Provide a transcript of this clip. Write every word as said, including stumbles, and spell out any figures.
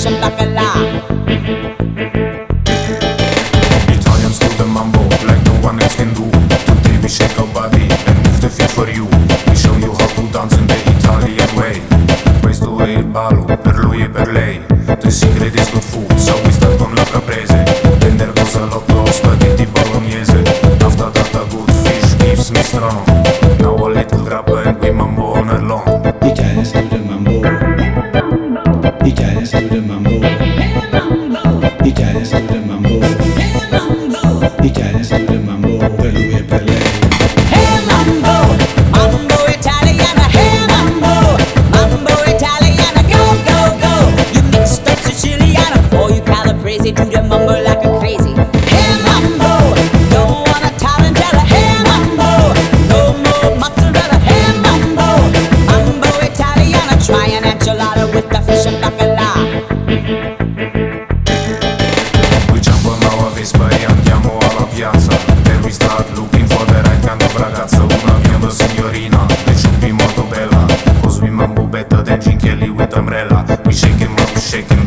fish and bacala. Italians do the mambo like no one else can do. Today we shake our body and move the feet for you. We show you how to dance in the Italian way. Questo è il ballo, per lui e per lei. The secret is good food, so we start con la caprese. Then there goes a lot of spaghetti bolognese. After that a good fish keeps me strong. Now a little grappa and we mambo on along. Italians do the mambo. Italians do the mambo. Italians do the mambo. Italians do the mambo. Per lui e per lei. Hey mambo, mambo Italiana. Hey mambo, mambo Italiana. Go, go, go. You mixed up Siciliana, or you calabrese, do the mambo like a crazy. Hey mambo, don't want a tarantella. Hey mambo, no more mozzarella. Hey mambo, mambo Italiana. Try an enchilada with the fish and bacala. We jump on our Vespa e andiamo alla piazza. Then we start looking for the right kind of ragazza. Una bionda signorina, that should be molto bella. Cause we mambo better than Gin Kelly with umbrella. We shake 'em up, shake 'em